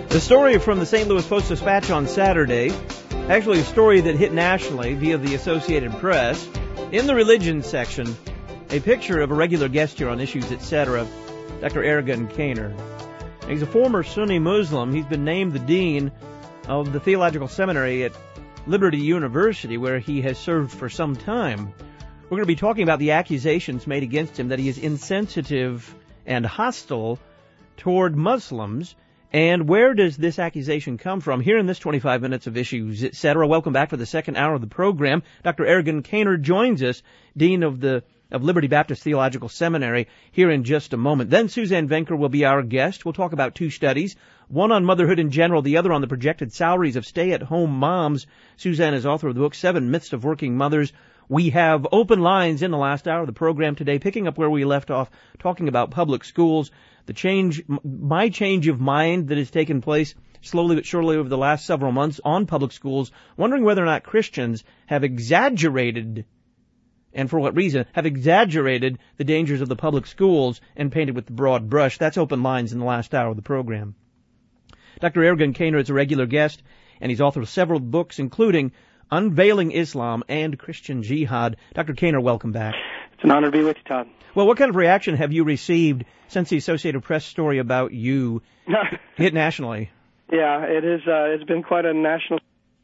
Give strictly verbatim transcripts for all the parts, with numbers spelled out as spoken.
The story from the Saint Louis Post-Dispatch on Saturday, actually a story that hit nationally via the Associated Press. In the religion section, a picture of a regular guest here on Issues, et cetera, Doctor Ergun Caner. He's a former Sunni Muslim. He's been named the dean of the Theological Seminary at Liberty University, where he has served for some time. We're going to be talking about the accusations made against him that he is insensitive and hostile toward Muslims. And where does this accusation come from? Here in this twenty-five minutes of Issues, et cetera. Welcome back for the second hour of the program. Doctor Ergun Caner joins us, Dean of the of Liberty Baptist Theological Seminary, here in just a moment. Then Suzanne Venker will be our guest. We'll talk about two studies, one on motherhood in general, the other on the projected salaries of stay-at-home moms. Suzanne is author of the book, Seven Myths of Working Mothers. We have open lines in the last hour of the program today, picking up where we left off, talking about public schools, the change, my change of mind that has taken place slowly but surely over the last several months on public schools, wondering whether or not Christians have exaggerated, and for what reason, have exaggerated the dangers of the public schools and painted with the broad brush. That's open lines in the last hour of the program. Doctor Ergun Caner is a regular guest, and he's author of several books, including Unveiling Islam and Christian Jihad. Doctor Caner, welcome back. It's an honor to be with you, Todd. Well, what kind of reaction have you received since the Associated Press story about you hit nationally? Yeah, it is. Uh, it's been quite a national.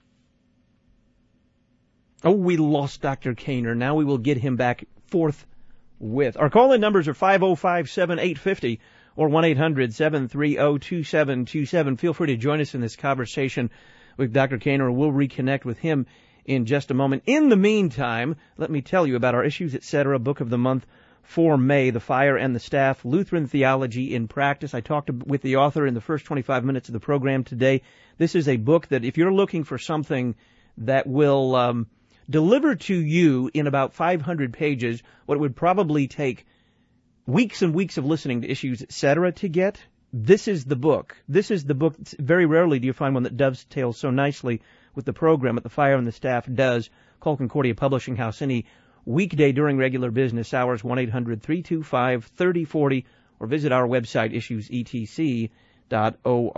Oh, we lost Doctor Caner. Now we will get him back forthwith. Our call-in numbers are five oh five, seven eight five oh or one eight hundred, seven three oh, two seven two seven. Feel free to join us in this conversation with Doctor Caner. We'll reconnect with him in just a moment. In the meantime, let me tell you about our Issues, et cetera, book of the month for May, The Fire and the Staff, Lutheran Theology in Practice. I talked with the author in the first twenty-five minutes of the program today. This is a book that if you're looking for something that will um, deliver to you in about five hundred pages what would probably take weeks and weeks of listening to Issues, et cetera, to get, this is the book. This is the book. Very rarely do you find one that dovetails so nicely with the program that The Fire and the Staff does. Call Concordia Publishing House any weekday during regular business hours, one eight hundred, three two five, three oh four oh, or visit our website, issues e t c dot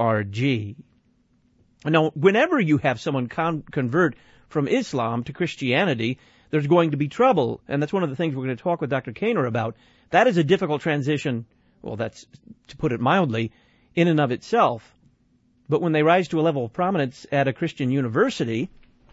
org. Now, whenever you have someone con- convert from Islam to Christianity, there's going to be trouble, and that's one of the things we're going to talk with Doctor Caner about. That is a difficult transition, well, that's, to put it mildly, in and of itself. But when they rise to a level of prominence at a Christian university,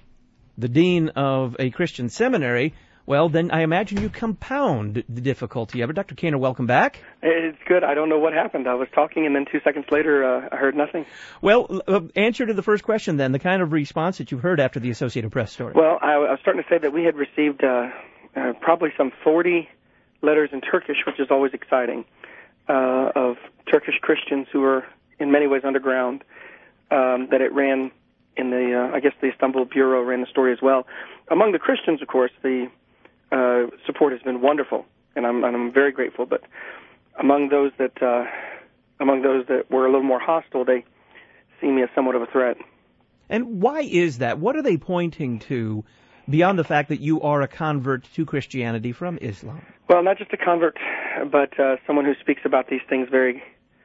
the dean of a Christian seminary, well, then I imagine you compound the difficulty of it. Doctor Caner, welcome back. It's good. I don't know what happened. I was talking, and then two seconds later, uh, I heard nothing. Well, uh, answer to the first question, then, the kind of response that you've heard after the Associated Press story. Well, I, I was starting to say that we had received uh, uh, probably some forty letters in Turkish, which is always exciting, uh, of Turkish Christians who were in many ways underground, um, that it ran in the, uh, I guess the Istanbul Bureau ran the story as well. Among the Christians, of course, the Uh, support has been wonderful, and I'm, and I'm very grateful. But among those that uh, among those that were a little more hostile, they see me as somewhat of a threat. And why is that? What are they pointing to beyond the fact that you are a convert to Christianity from Islam? Well, not just a convert, but uh, someone who speaks about these things very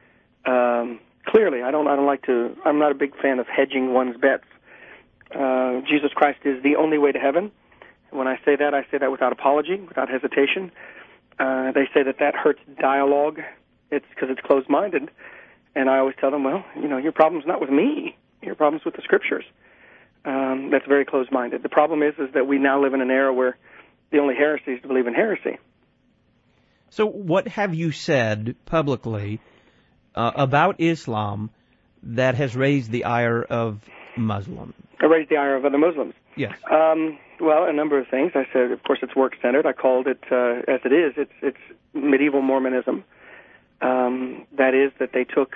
um, clearly. I don't I don't like to. I'm not a big fan of hedging one's bets. Uh, Jesus Christ is the only way to heaven. When I say that, I say that without apology, without hesitation. Uh, they say that that hurts dialogue. It's because it's closed-minded. And I always tell them, well, you know, your problem's not with me. Your problem's with the Scriptures. Um, that's very closed-minded. The problem is, is that we now live in an era where the only heresy is to believe in heresy. So what have you said publicly uh, about Islam that has raised the ire of Muslims? I raised the ire of other Muslims. Yes. Um, well, a number of things. I said, of course, it's work-centered. I called it, uh, as it is, it's, it's medieval Mormonism. Um, that is, that they took,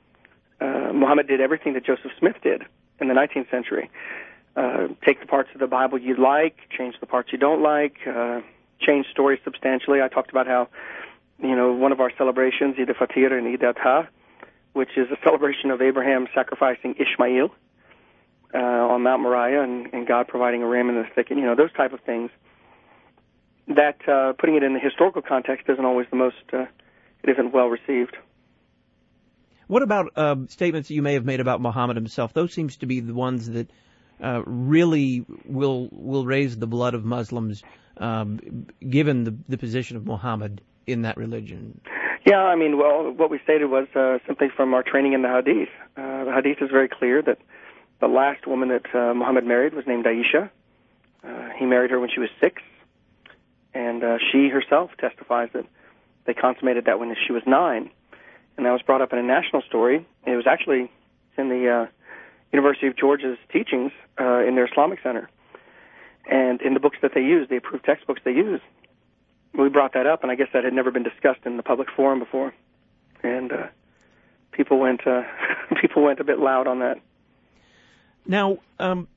uh, Muhammad did everything that Joseph Smith did in the nineteenth century. Uh, take the parts of the Bible you like, change the parts you don't like, uh, change stories substantially. I talked about how, you know, one of our celebrations, Eid al-Fitr and Eid al-Adha, which is a celebration of Abraham sacrificing Ishmael, Uh, on Mount Moriah, and, and God providing a ram in the thicket, you know, those type of things. That, uh, putting it in the historical context, isn't always the most, uh, it isn't well received. What about uh, statements that you may have made about Muhammad himself? Those seems to be the ones that uh, really will will raise the blood of Muslims, um, given the, the position of Muhammad in that religion. Yeah, I mean, well, what we stated was uh, simply from our training in the Hadith. Uh, the Hadith is very clear that the last woman that uh, Muhammad married was named Aisha. Uh, he married her when she was six, and uh, she herself testifies that they consummated that when she was nine. And that was brought up in a national story. It was actually in the uh, University of Georgia's teachings uh, in their Islamic Center. And in the books that they use, the approved textbooks they use, we brought that up, and I guess that had never been discussed in the public forum before. And uh, people went uh, people went a bit loud on that. Now, um,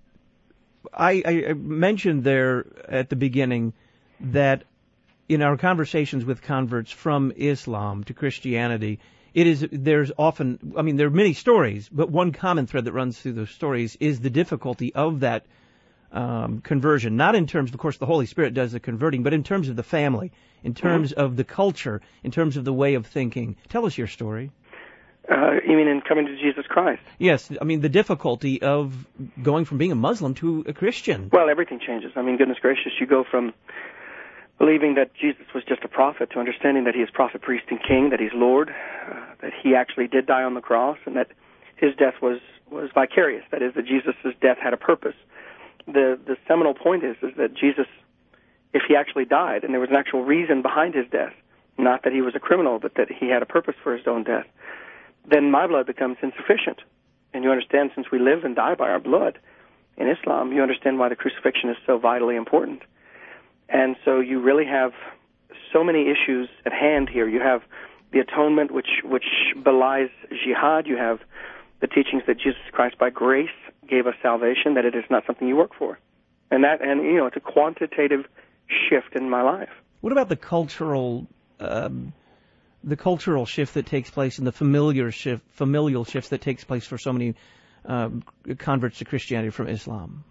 I, I mentioned there at the beginning that in our conversations with converts from Islam to Christianity, it is there's often, I mean, there are many stories, but one common thread that runs through those stories is the difficulty of that um, conversion. Not in terms, of course, the Holy Spirit does the converting, but in terms of the family, in terms mm-hmm. of the culture, in terms of the way of thinking. Tell us your story. Uh, you mean in coming to Jesus Christ? Yes, I mean the difficulty of going from being a Muslim to a Christian. Well, everything changes. I mean, goodness gracious, you go from believing that Jesus was just a prophet to understanding that he is prophet, priest, and king, that he's Lord, uh, that he actually did die on the cross, and that his death was, was vicarious. That is, that Jesus' death had a purpose. The the seminal point is, is that Jesus, if he actually died, and there was an actual reason behind his death, not that he was a criminal, but that he had a purpose for his own death, then my blood becomes insufficient. And you understand, since we live and die by our blood in Islam, you understand why the crucifixion is so vitally important. And so you really have so many issues at hand here. You have the atonement, which which belies jihad. You have the teachings that Jesus Christ, by grace, gave us salvation, that it is not something you work for. And that, and you know, it's a quantitative shift in my life. What about the cultural, um, the cultural shift that takes place and the familiar shift, familial shift that takes place for so many uh, converts to Christianity from Islam?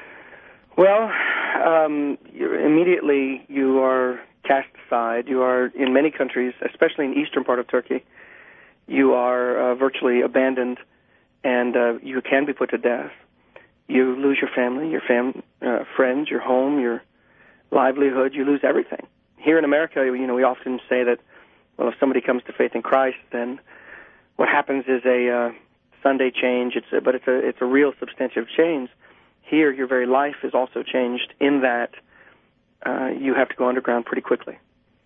Well, um, you're, immediately you are cast aside. You are, in many countries, especially in the eastern part of Turkey, you are uh, virtually abandoned, and uh, you can be put to death. You lose your family, your fam- uh, friends, your home, your livelihood. You lose everything. Here in America, you know, we often say that, well, if somebody comes to faith in Christ, then what happens is a uh, Sunday change. It's a, but it's a it's a real substantive change. Here, your very life is also changed in that uh, you have to go underground pretty quickly,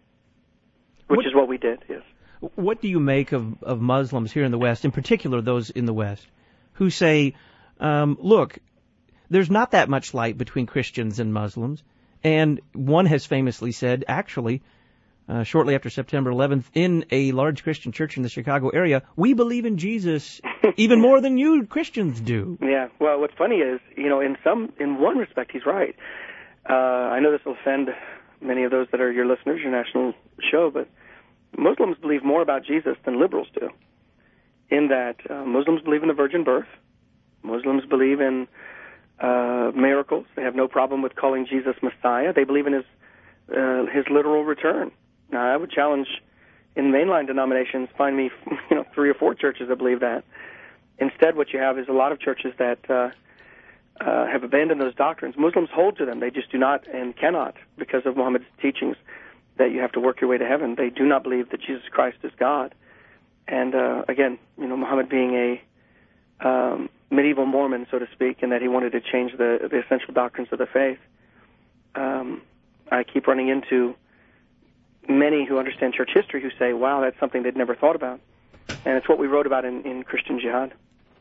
which what, is what we did, yes. What do you make of, of Muslims here in the West, in particular those in the West, who say, um, look, there's not that much light between Christians and Muslims, and one has famously said, actually, uh, shortly after September eleventh, in a large Christian church in the Chicago area, we believe in Jesus even more than you Christians do. Yeah, well, what's funny is, you know, in some, in one respect, he's right. Uh, I know this will offend many of those that are your listeners, your national show, but Muslims believe more about Jesus than liberals do, in that uh, Muslims believe in the virgin birth. Muslims believe in uh, miracles. They have no problem with calling Jesus Messiah. They believe in his uh, his literal return. Now, I would challenge, in mainline denominations, find me, you know, three or four churches that believe that. Instead, what you have is a lot of churches that uh, uh, have abandoned those doctrines. Muslims hold to them. They just do not and cannot, because of Muhammad's teachings, that you have to work your way to heaven. They do not believe that Jesus Christ is God. And uh, again, you know, Muhammad being a um, medieval Mormon, so to speak, and that he wanted to change the, the essential doctrines of the faith, um, I keep running into many who understand church history who say, wow, that's something they'd never thought about. And it's what we wrote about in, in Christian Jihad.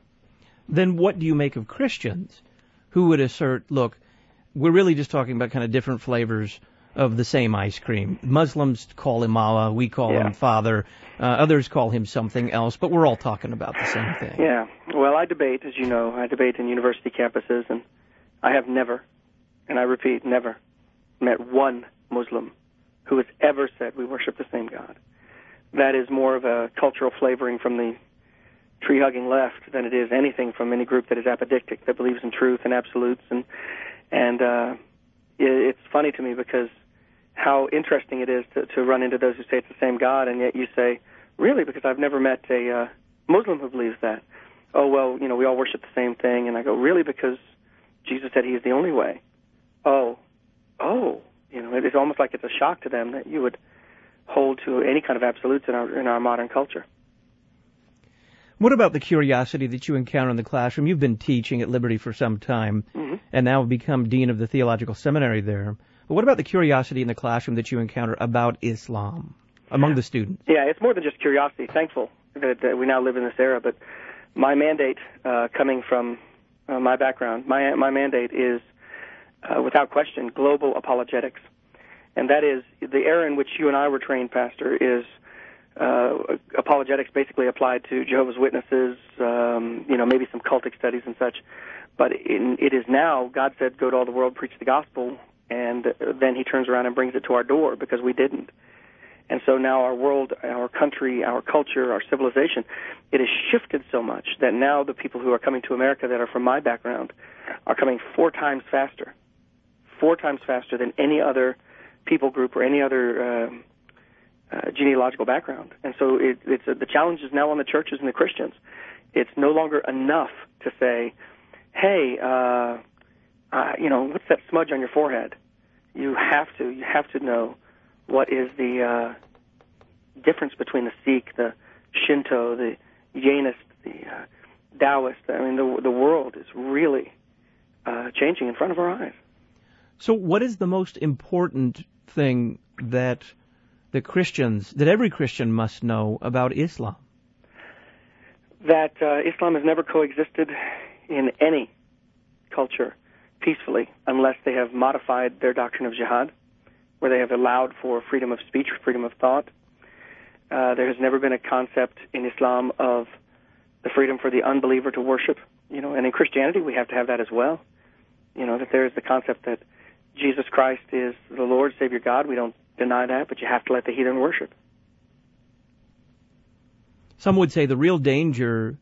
Then what do you make of Christians who would assert, look, we're really just talking about kind of different flavors of the same ice cream. Muslims call him Allah, we call yeah. him Father, uh, others call him something else, but we're all talking about the same thing. Yeah. Well, I debate, as you know, I debate in university campuses, and I have never, and I repeat, never met one Muslim who has ever said we worship the same God. That is more of a cultural flavoring from the tree-hugging left than it is anything from any group that is apodictic, that believes in truth and absolutes. And and uh, it, it's funny to me because how interesting it is to, to run into those who say it's the same God, and yet you say, really, because I've never met a uh, Muslim who believes that. Oh, well, you know, we all worship the same thing. And I go, really? Because Jesus said he is the only way. Oh, oh, you know, it's almost like it's a shock to them that you would hold to any kind of absolutes in our in our modern culture. What about the curiosity that you encounter in the classroom? You've been teaching at Liberty for some time, mm-hmm. and now have become dean of the theological seminary there. But what about the curiosity in the classroom that you encounter about Islam among the students? Yeah, it's more than just curiosity. Thankful that, that we now live in this era. But my mandate, uh, coming from uh, my background, my my mandate is, uh, without question, global apologetics. And that is, the era in which you and I were trained, Pastor, is uh, apologetics basically applied to Jehovah's Witnesses, um, you know, maybe some cultic studies and such. But in, it is now, God said, go to all the world, preach the gospel, and then he turns around and brings it to our door because we didn't. And so now our world, our country, our culture, our civilization, it has shifted so much that now the people who are coming to America that are from my background are coming four times faster, four times faster than any other people group or any other uh, uh, genealogical background. And so it, it's uh, the challenge is now on the churches and the Christians. It's no longer enough to say, hey, uh, uh, you know, what's that smudge on your forehead? You have to, you have to know what is the uh, difference between the Sikh, the Shinto, the Jainist, the uh, Taoist. I mean, the, the world is really uh, changing in front of our eyes. So what is the most important thing that the Christians, that every Christian must know about Islam? That uh, Islam has never coexisted in any culture peacefully unless they have modified their doctrine of jihad, where they have allowed for freedom of speech, freedom of thought. Uh, there has never been a concept in Islam of the freedom for the unbeliever to worship. You know, and in Christianity we have to have that as well. You know, that there is the concept that Jesus Christ is the Lord, Savior God. We don't deny that, but you have to let the heathen worship. Some would say the real danger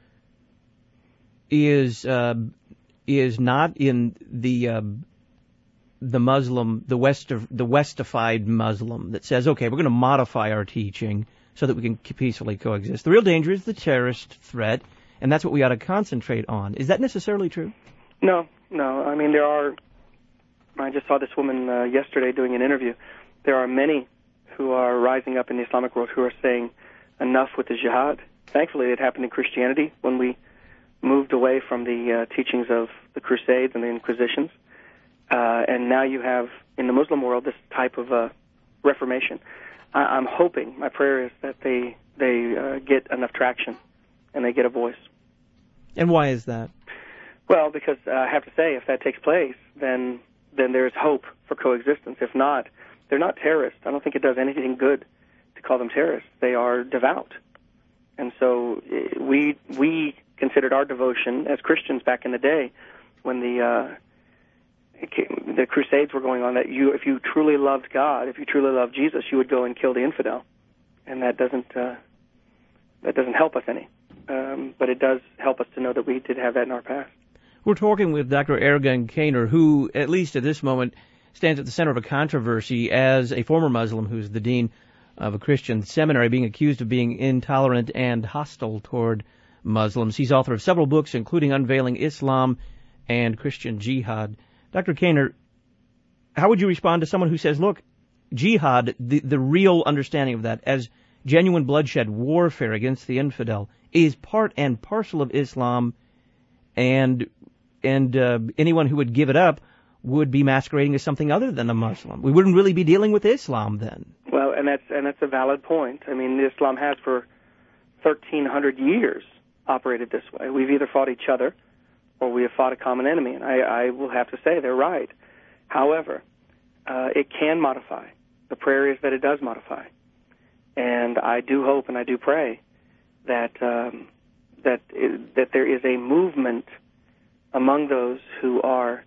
is uh, is not in the uh, the Muslim, the West of, the Westified Muslim that says, okay, we're going to modify our teaching so that we can peacefully coexist. The real danger is the terrorist threat, and that's what we ought to concentrate on. Is that necessarily true? No, no. I mean, there are. I just saw this woman uh, yesterday doing an interview. There are many who are rising up in the Islamic world who are saying enough with the jihad. Thankfully, it happened in Christianity when we moved away from the uh, teachings of the Crusades and the Inquisitions. Uh, and now you have, in the Muslim world, this type of uh, reformation. I- I'm hoping, my prayer is that they, they uh, get enough traction and they get a voice. And why is that? Well, because uh, I have to say, if that takes place, then then there's hope for coexistence. If not, they're not terrorists. I don't think it does anything good to call them terrorists. They are devout. And so we we considered our devotion as Christians back in the day when the uh, the Crusades were going on, that you, if you truly loved God, if you truly loved Jesus, you would go and kill the infidel. And that doesn't uh, that doesn't help us any. Um, but it does help us to know that we did have that in our past. We're talking with Doctor Ergun Caner, who, at least at this moment, stands at the center of a controversy as a former Muslim who's the dean of a Christian seminary, being accused of being intolerant and hostile toward Muslims. He's author of several books, including Unveiling Islam and Christian Jihad. Doctor Caner, how would you respond to someone who says, look, jihad, the, the real understanding of that as genuine bloodshed warfare against the infidel, is part and parcel of Islam, and and uh, anyone who would give it up would be masquerading as something other than a Muslim. We wouldn't really be dealing with Islam then. Well, and that's and that's a valid point. I mean, Islam has for thirteen hundred years operated this way. We've either fought each other or we have fought a common enemy, and I, I will have to say they're right. However, uh, it can modify. The prayer is that it does modify. And I do hope and I do pray that um, that that there is a movement among those who are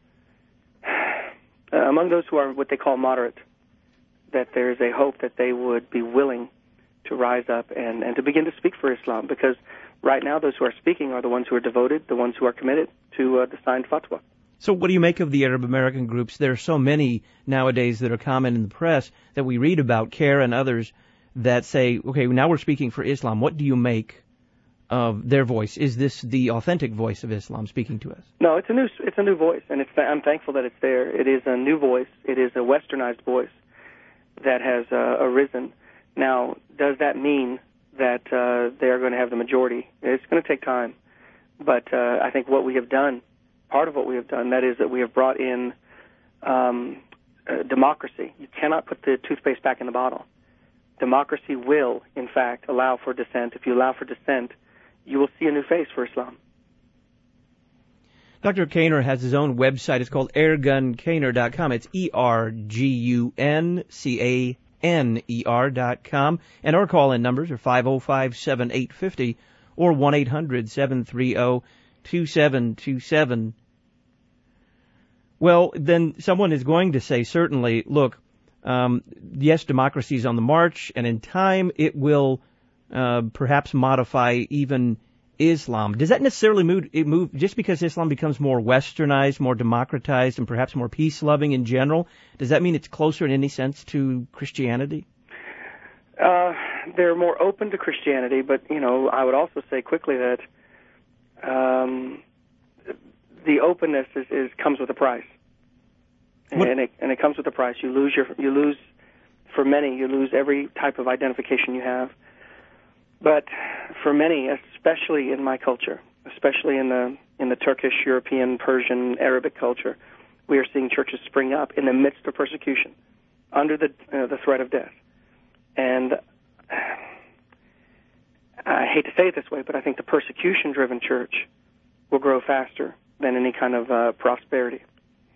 uh, among those who are what they call moderate, that there is a hope that they would be willing to rise up and, and to begin to speak for Islam, because right now those who are speaking are the ones who are devoted, the ones who are committed to uh, the signed fatwa. So what do you make of the Arab American groups? There are so many nowadays that are common in the press that we read about, CARE and others, that say, okay, now we're speaking for Islam. What do you make of their voice? Is this the authentic voice of Islam speaking to us? No, it's a new it's a new voice, and it's I'm thankful that it's there. It is a new voice. It is a westernized voice that has uh, arisen. Now, does that mean that uh, they are going to have the majority? It's going to take time, but uh, I think what we have done, part of what we have done, that is that we have brought in um, uh, democracy. You cannot put the toothpaste back in the bottle. Democracy will, in fact, allow for dissent. If you allow for dissent, you will see a new face for Islam. Doctor Caner has his own website. It's called airgun caner dot com. It's E R G U N C A N E R dot com. And our call-in numbers are five oh five, seven eight five oh or one eight hundred, seven three zero, two seven two seven. Well, then someone is going to say, certainly, look, um, yes, democracy is on the march, and in time it will uh, perhaps modify even Islam. Does that necessarily move, it move just because Islam becomes more westernized, more democratized, and perhaps more peace-loving in general? Does that mean it's closer in any sense to Christianity? Uh, they're more open to Christianity, but, you know, I would also say quickly that um, the openness is, is comes with a price. What? And it, and it comes with a price. You lose your, you lose, for many, you lose every type of identification you have. But for many, especially in my culture, especially in the in the Turkish, European, Persian, Arabic culture, we are seeing churches spring up in the midst of persecution, under the uh, the threat of death. And I hate to say it this way, but I think the persecution-driven church will grow faster than any kind of uh, prosperity.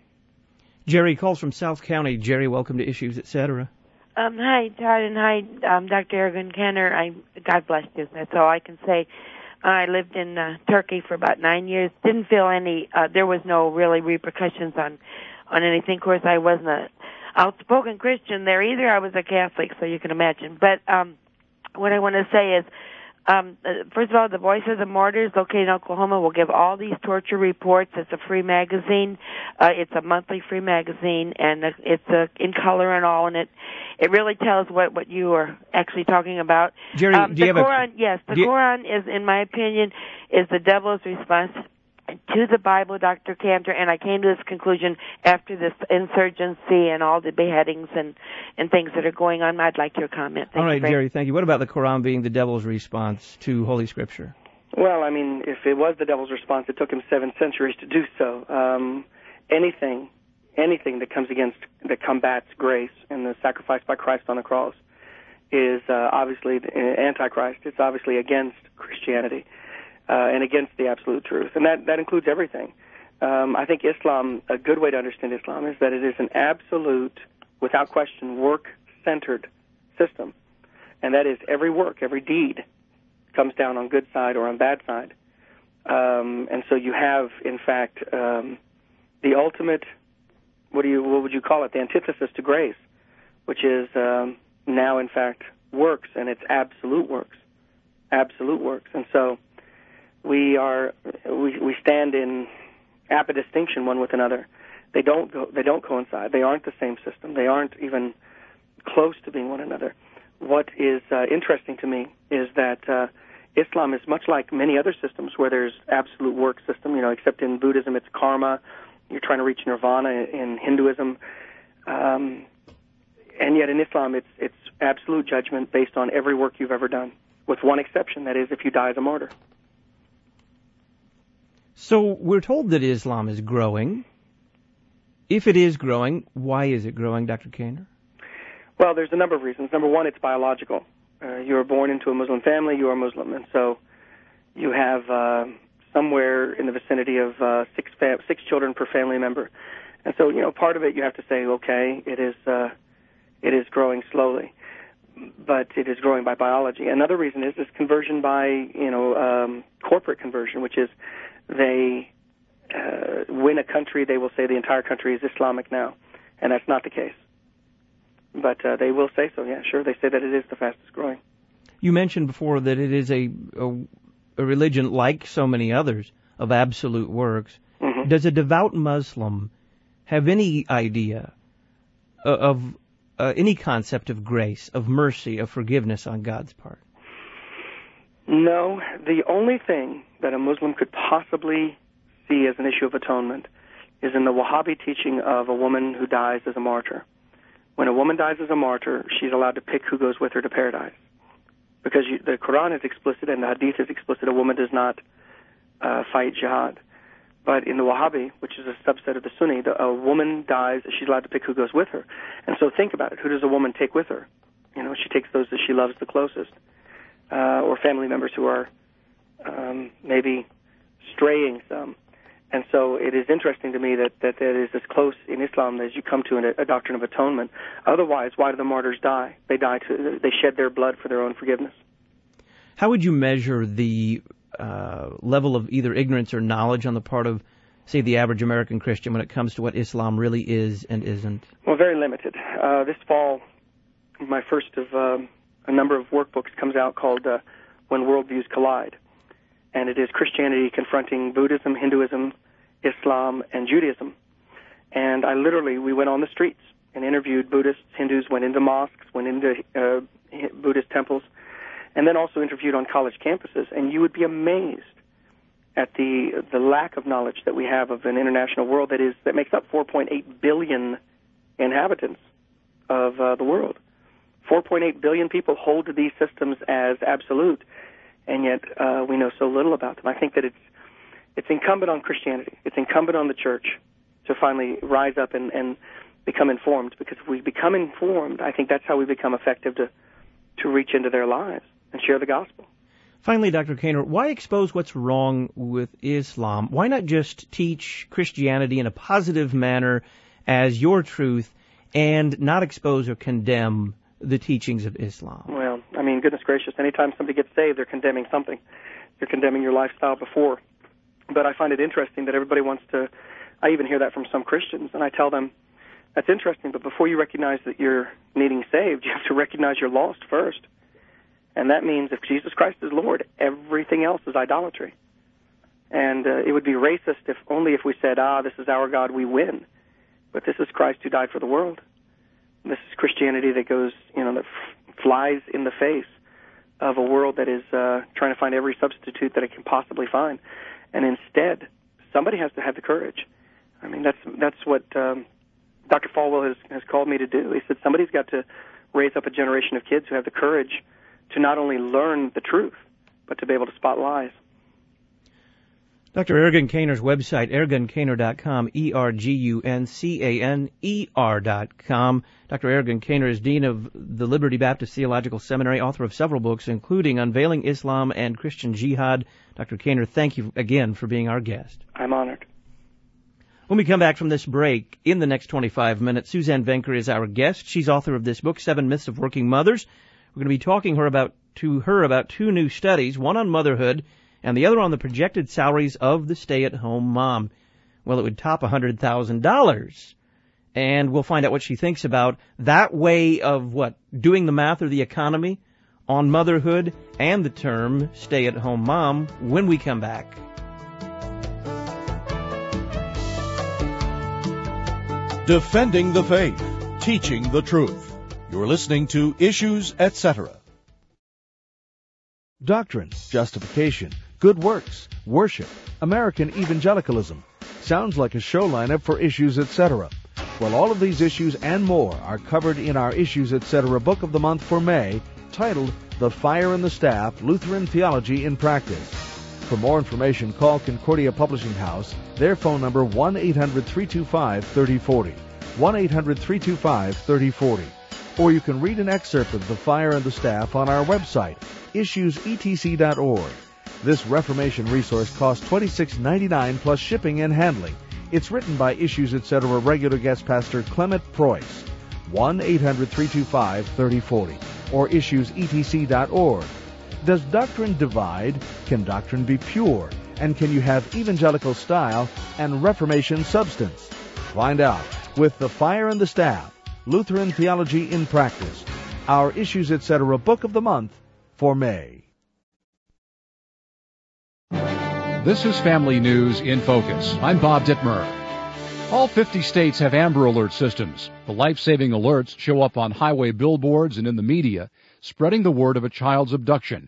Jerry calls from South County. Jerry, welcome to Issues, et cetera. Um, hi, Todd, and hi, um, Doctor Airgun Caner. I, God bless you. That's all I can say. I lived in uh, Turkey for about nine years. Didn't feel any. Uh, there was no really repercussions on, on anything. Of course, I wasn't a outspoken Christian there either. I was a Catholic, so you can imagine. But um, what I want to say is, um, uh, first of all, the Voice of the Martyrs, located in Oklahoma, will give all these torture reports. It's a free magazine. Uh, it's a monthly free magazine, and it's uh, in color and all, and it it really tells what, what you are actually talking about. Jerry, um, do you the have Quran, a... yes, the you... Quran is, in my opinion, is the devil's response to the Bible, Doctor Cantor, and I came to this conclusion after this insurgency and all the beheadings and, and things that are going on. I'd like your comment. Thank all right, you Jerry, thank you. What about the Quran being the devil's response to Holy Scripture? Well, I mean, if it was the devil's response, it took him seven centuries to do so. Um, anything, anything that comes against, that combats grace and the sacrifice by Christ on the cross is uh, obviously anti-Christ. It's obviously against Christianity. Uh, and against the absolute truth. And that, that includes everything. Um, I think Islam, a good way to understand Islam is that it is an absolute, without question, work-centered system. And that is every work, every deed comes down on good side or on bad side. Um, and so you have, in fact, um, the ultimate, what do you, what would you call it, the antithesis to grace, which is um, now, in fact, works, and it's absolute works. Absolute works. And so we are we we stand in apodistinction one with another. They don't go, they don't coincide. They aren't the same system. They aren't even close to being one another. What is uh, interesting to me is that uh, Islam is much like many other systems where there's absolute work system. You know, except in Buddhism it's karma. You're trying to reach nirvana. In Hinduism, um, and yet in Islam it's it's absolute judgment based on every work you've ever done, with one exception. That is, if you die as a martyr. So we're told that Islam is growing. If it is growing, why is it growing, Doctor Caner? Well, there's a number of reasons. Number one, it's biological. Uh, you are born into a Muslim family, you are Muslim. And so you have uh, somewhere in the vicinity of uh, six fa- six children per family member. And so, you know, part of it you have to say, okay, it is uh, it is growing slowly. But it is growing by biology. Another reason is this conversion by, you know, um, corporate conversion, which is they uh, win a country, they will say the entire country is Islamic now, and that's not the case. But uh, they will say so, yeah, sure. They say that it is the fastest growing. You mentioned before that it is a, a, a religion like so many others of absolute works. Mm-hmm. Does a devout Muslim have any idea of uh, any concept of grace, of mercy, of forgiveness on God's part? No, the only thing that a Muslim could possibly see as an issue of atonement is in the Wahhabi teaching of a woman who dies as a martyr. When a woman dies as a martyr, she's allowed to pick who goes with her to paradise. Because you, the Quran is explicit and the Hadith is explicit, a woman does not uh, fight jihad. But in the Wahhabi, which is a subset of the Sunni, the, a woman dies, she's allowed to pick who goes with her. And so think about it. Who does a woman take with her? You know, she takes those that she loves the closest, uh, or family members who are um, maybe straying some. And so it is interesting to me that, that that is as close in Islam as you come to a, a doctrine of atonement. Otherwise, why do the martyrs die? They die to, they shed their blood for their own forgiveness. How would you measure the uh, level of either ignorance or knowledge on the part of, say, the average American Christian when it comes to what Islam really is and isn't? Well, very limited. Uh, this fall, my first of uh, a number of workbooks comes out called uh, When Worldviews Collide. And it is Christianity confronting Buddhism, Hinduism, Islam, and Judaism. And I literally, we went on the streets and interviewed Buddhists, Hindus, went into mosques, went into uh, Buddhist temples, and then also interviewed on college campuses. And you would be amazed at the the lack of knowledge that we have of an international world that is that makes up four point eight billion inhabitants of uh, the world. four point eight billion people hold to these systems as absolute, and yet uh, we know so little about them. I think that it's it's incumbent on Christianity, it's incumbent on the church to finally rise up and, and become informed, because if we become informed, I think that's how we become effective to, to reach into their lives and share the gospel. Finally, Doctor Kehner, why expose what's wrong with Islam? Why not just teach Christianity in a positive manner as your truth and not expose or condemn the teachings of Islam? Well, I mean, goodness gracious, anytime somebody gets saved, they're condemning something. They're condemning your lifestyle before. But I find it interesting that everybody wants to, I even hear that from some Christians, and I tell them, that's interesting, but before you recognize that you're needing saved, you have to recognize you're lost first. And that means if Jesus Christ is Lord, everything else is idolatry. And uh, it would be racist if only if we said, ah, this is our God, we win. But this is Christ who died for the world. This is Christianity that goes, you know, that f- flies in the face of a world that is uh, trying to find every substitute that it can possibly find. And instead, somebody has to have the courage. I mean, that's that's what um, Doctor Falwell has, has called me to do. He said somebody's got to raise up a generation of kids who have the courage to not only learn the truth, but to be able to spot lies. Doctor Ergun Kehner's website, ergun kehner dot com, E R G U N C A N E R dot com. Doctor Ergun Kehner is Dean of the Liberty Baptist Theological Seminary, author of several books, including Unveiling Islam and Christian Jihad. Doctor Kehner, thank you again for being our guest. I'm honored. When we come back from this break, in the next twenty-five minutes, Suzanne Venker is our guest. She's author of this book, Seven Myths of Working Mothers. We're going to be talking her about, to her about two new studies, one on motherhood and the other on the projected salaries of the stay-at-home mom. Well, it would top one hundred thousand dollars. And we'll find out what she thinks about that way of, what, doing the math or the economy on motherhood and the term stay-at-home mom when we come back. Defending the faith, teaching the truth. You're listening to Issues, et cetera. Doctrine, justification, good works, worship, American evangelicalism. Sounds like a show lineup for Issues, et cetera. Well, all of these issues and more are covered in our Issues, et cetera book of the month for May, titled The Fire and the Staff, Lutheran Theology in Practice. For more information, call Concordia Publishing House. Their phone number, one eight hundred three two five three zero four zero. one eight hundred three two five three zero four zero. Or you can read an excerpt of The Fire and the Staff on our website, issues e t c dot org. This Reformation resource costs twenty-six ninety-nine plus shipping and handling. It's written by Issues, et cetera regular guest pastor Clement Preuss. one eight hundred three two five three zero four zero or issues e t c dot org. Does doctrine divide? Can doctrine be pure? And can you have evangelical style and Reformation substance? Find out with The Fire and the Staff, Lutheran Theology in Practice, our Issues, et cetera book of the month for May. This is Family News in Focus. I'm Bob Dittmer. All fifty states have Amber Alert systems. The life-saving alerts show up on highway billboards and in the media, spreading the word of a child's abduction.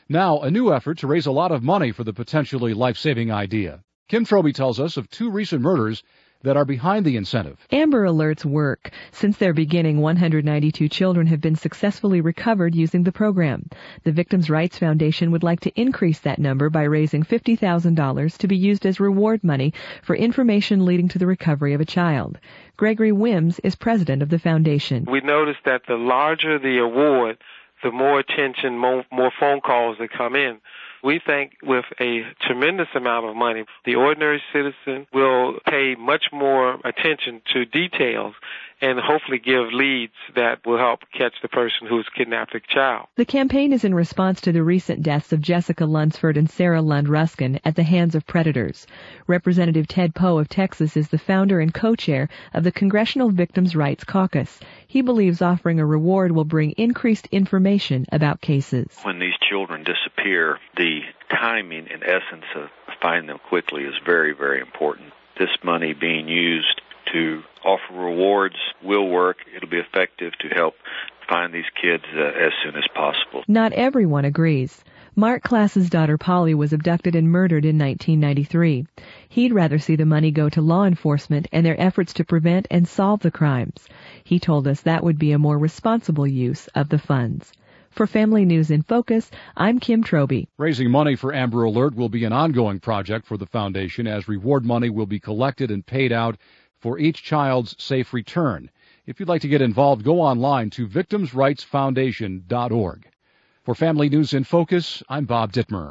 Now, a new effort to raise a lot of money for the potentially life-saving idea. Kim Troby tells us of two recent murders that are behind the incentive. Amber Alerts work. Since their beginning, one hundred ninety-two children have been successfully recovered using the program. The Victims' Rights Foundation would like to increase that number by raising fifty thousand dollars to be used as reward money for information leading to the recovery of a child. Gregory Wims is president of the foundation. We noticed that the larger the award, the more attention, more, more phone calls that come in. We think with a tremendous amount of money, the ordinary citizen will pay much more attention to details and hopefully give leads that will help catch the person who's kidnapped a child. The campaign is in response to the recent deaths of Jessica Lunsford and Sarah Lund Ruskin at the hands of predators. Representative Ted Poe of Texas is the founder and co-chair of the Congressional Victims' Rights Caucus. He believes offering a reward will bring increased information about cases. When these children disappear, the timing and essence of finding them quickly is very, very important. This money being used to offer rewards will work. It'll be effective to help find these kids uh, as soon as possible. Not everyone agrees. Mark Klass's daughter Polly was abducted and murdered in nineteen ninety-three. He'd rather see the money go to law enforcement and their efforts to prevent and solve the crimes. He told us that would be a more responsible use of the funds. For Family News in Focus, I'm Kim Troby. Raising money for Amber Alert will be an ongoing project for the foundation, as reward money will be collected and paid out for each child's safe return. If you'd like to get involved, go online to victims rights foundation dot org. For Family News in Focus, I'm Bob Dittmer.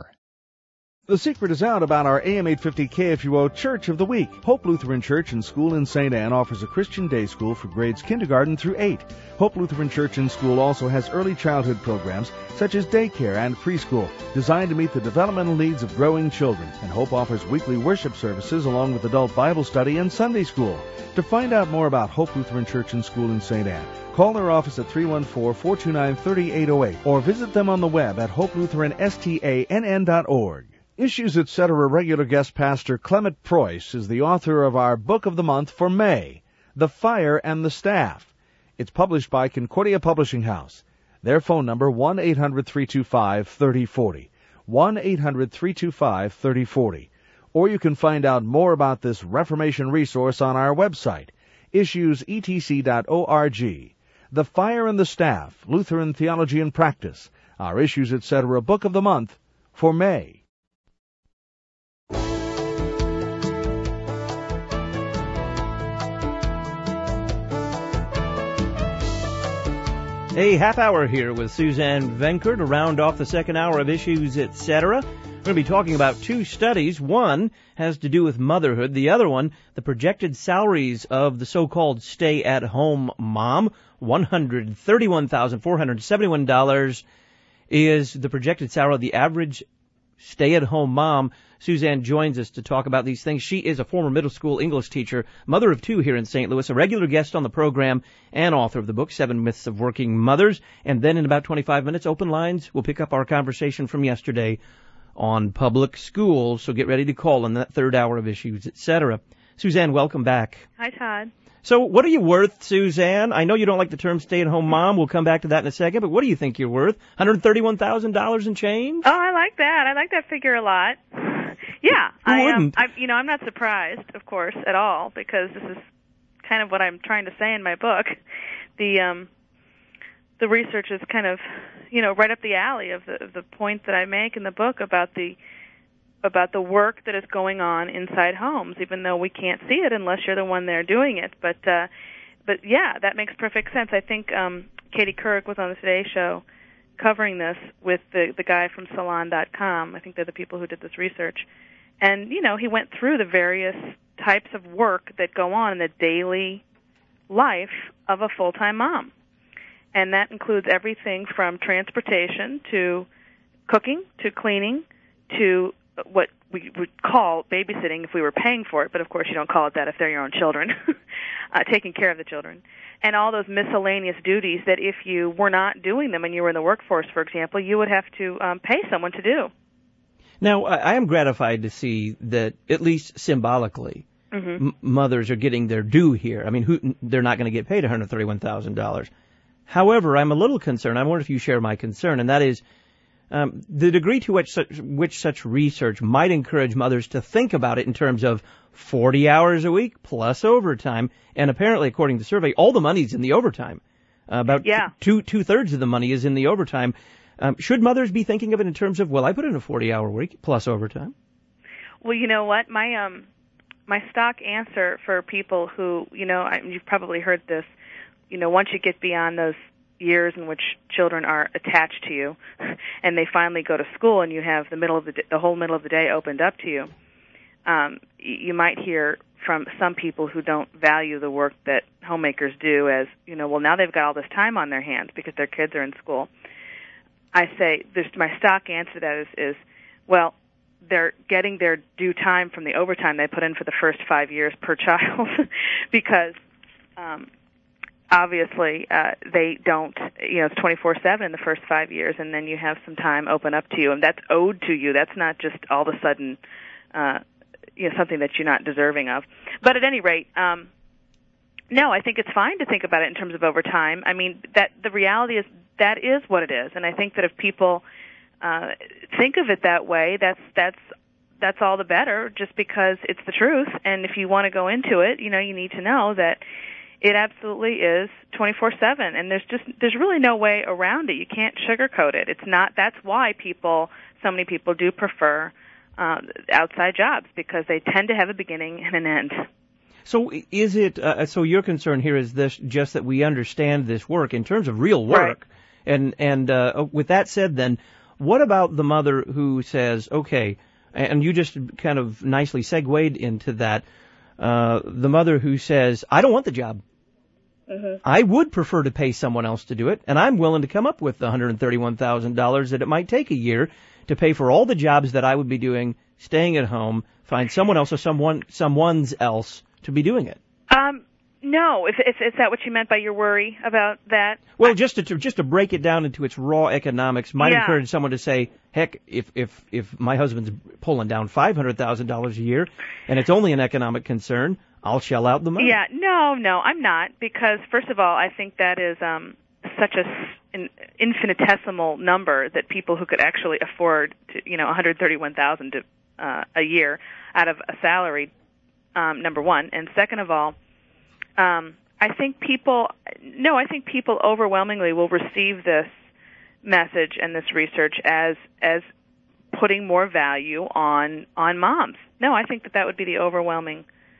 The secret is out about our A M eight fifty K F U O Church of the Week. Hope Lutheran Church and School in Saint Anne offers a Christian day school for grades kindergarten through eight. Hope Lutheran Church and School also has early childhood programs such as daycare and preschool, designed to meet the developmental needs of growing children. And Hope offers weekly worship services along with adult Bible study and Sunday school. To find out more about Hope Lutheran Church and School in Saint Anne, call their office at three one four, four two nine, three eight zero eight or visit them on the web at hope lutheran stann dot org. Issues, et cetera regular guest pastor Clement Preuss is the author of our book of the month for May, The Fire and the Staff. It's published by Concordia Publishing House. Their phone number, one eight hundred, three two five, three oh four oh, one eight hundred, three two five, three oh four oh. Or you can find out more about this Reformation resource on our website, issues e t c dot org. The Fire and the Staff, Lutheran Theology and Practice, our Issues, et cetera book of the month for May. A half hour here with Suzanne Venker to round off the second hour of Issues, et cetera. We're going to be talking about two studies. One has to do with motherhood. The other one, the projected salaries of the so-called stay-at-home mom. one hundred thirty-one thousand four hundred seventy-one dollars is the projected salary of the average stay-at-home mom. Suzanne joins us to talk about these things. She is a former middle school English teacher, mother of two here in Saint Louis, a regular guest on the program, and author of the book, Seven Myths of Working Mothers. And then in about twenty-five minutes, open lines, we'll pick up our conversation from yesterday on public schools. So get ready to call in that third hour of Issues, et cetera. Suzanne, welcome back. Hi, Todd. So what are you worth, Suzanne? I know you don't like the term stay-at-home mom. We'll come back to that in a second. But what do you think you're worth? one hundred thirty-one thousand dollars and change? Oh, I like that. I like that figure a lot. Yeah. Who I, wouldn't? Um, I, you know, I'm not surprised, of course, at all, because this is kind of what I'm trying to say in my book. The um, the research is kind of, you know, right up the alley of the, of the point that I make in the book about the about the work that is going on inside homes, even though we can't see it unless you're the one there doing it. But, uh, but yeah, that makes perfect sense. I think um, Katie Couric was on the Today Show covering this with the, the guy from salon dot com. I think they're the people who did this research. And, you know, he went through the various types of work that go on in the daily life of a full-time mom. And that includes everything from transportation to cooking to cleaning to what we would call babysitting if we were paying for it, but of course you don't call it that if they're your own children, uh, taking care of the children. And all those miscellaneous duties that if you were not doing them and you were in the workforce, for example, you would have to um, pay someone to do. Now, I am gratified to see that, at least symbolically, mm-hmm. m- mothers are getting their due here. I mean, who, they're not going to get paid one hundred thirty-one thousand dollars. However, I'm a little concerned. I wonder if you share my concern, and that is, um, the degree to which such, which such research might encourage mothers to think about it in terms of forty hours a week plus overtime. And apparently, according to the survey, all the money's in the overtime. Uh, about yeah. two, two-thirds of the money is in the overtime. Um, should mothers be thinking of it in terms of, well, I put in a forty-hour week plus overtime? Well, you know what? My um, my stock answer for people who, you know, I, you've probably heard this, you know, once you get beyond those years in which children are attached to you and they finally go to school and you have the middle of the, d- the whole middle of the day opened up to you, um, you might hear from some people who don't value the work that homemakers do as, you know, well, now they've got all this time on their hands because their kids are in school. I say, this, my stock answer to that is, is, well, they're getting their due time from the overtime they put in for the first five years per child because um, obviously uh, they don't, you know, it's twenty-four seven in the first five years, and then you have some time open up to you, and that's owed to you. That's not just all of a sudden uh, you know, something that you're not deserving of. But at any rate, um, no, I think it's fine to think about it in terms of overtime. I mean, that the reality is that is what it is, and I think that if people uh, think of it that way, that's that's that's all the better, just because it's the truth. And if you want to go into it, you know, you need to know that it absolutely is twenty-four seven, and there's just there's really no way around it. You can't sugarcoat it. It's not. That's why people, so many people, do prefer uh, outside jobs, because they tend to have a beginning and an end. So is it? Uh, so your concern here is this, just that we understand this work in terms of real work, right. and and uh, with that said, then what about the mother who says, okay, and you just kind of nicely segued into that. Uh, the mother who says, I don't want the job. Mm-hmm. I would prefer to pay someone else to do it, and I'm willing to come up with the one hundred thirty-one thousand dollars that it might take a year to pay for all the jobs that I would be doing, staying at home, find someone else or someone, someone's else to be doing it. Um, no. If, if, is that what you meant by your worry about that? Well, just to, to just to break it down into its raw economics might yeah. encourage someone to say, heck, if if if my husband's pulling down five hundred thousand dollars a year and it's only an economic concern, I'll shell out the money. Yeah, no, no, I'm not, because first of all, I think that is um, such a an infinitesimal number that people who could actually afford to, you know, one hundred thirty-one thousand dollars uh, a year out of a salary. Um, number one, and second of all, um, I think people, no, I think people overwhelmingly will receive this message and this research as as putting more value on on moms. No, I think that that would be the overwhelming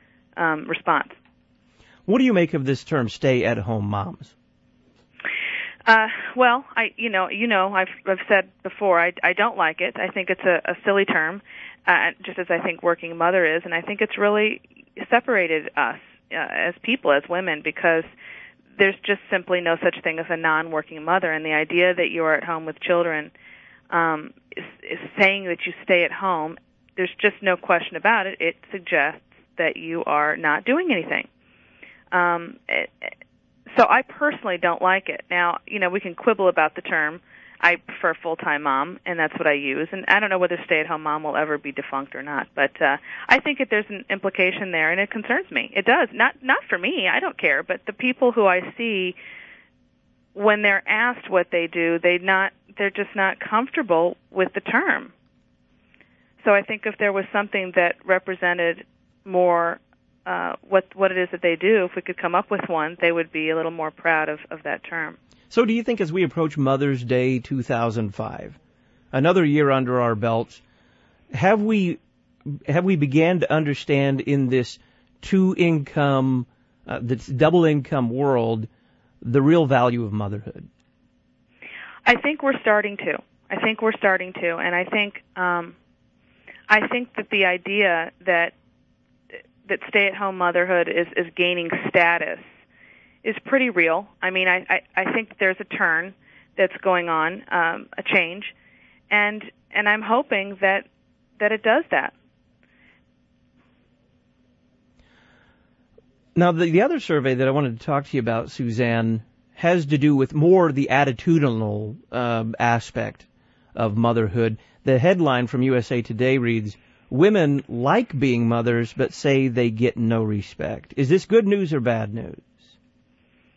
um, response. What do you make of this term, stay-at-home moms? Uh, well, I, you know, you know, I've I've said before, I, I don't like it. I think it's a, a silly term, uh, just as I think working mother is, and I think it's really separated us uh, as people, as women, because there's just simply no such thing as a non-working mother, and the idea that you are at home with children um, is, is saying that you stay at home. There's just no question about it. It suggests that you are not doing anything. Um, it, So I personally don't like it. Now, you know, we can quibble about the term. I prefer full-time mom, and that's what I use. And I don't know whether stay-at-home mom will ever be defunct or not, but uh, I think that there's an implication there, and it concerns me. It does. Not not for me. I don't care. But the people who I see, when they're asked what they do, they not they're just not comfortable with the term. So I think if there was something that represented more Uh, what what it is that they do, if we could come up with one, they would be a little more proud of, of that term. So do you think as we approach Mother's Day two thousand five, another year under our belts, have we have we began to understand in this two-income, uh, this double-income world, the real value of motherhood? I think we're starting to. I think we're starting to, and I think um, I think that the idea that that stay-at-home motherhood is, is gaining status is pretty real. I mean, I, I, I think there's a turn that's going on, um, a change, and and I'm hoping that that it does that. Now, the, the other survey that I wanted to talk to you about, Suzanne, has to do with more the attitudinal um, aspect of motherhood. The headline from U S A Today reads, "Women like being mothers, but say they get no respect." Is this good news or bad news?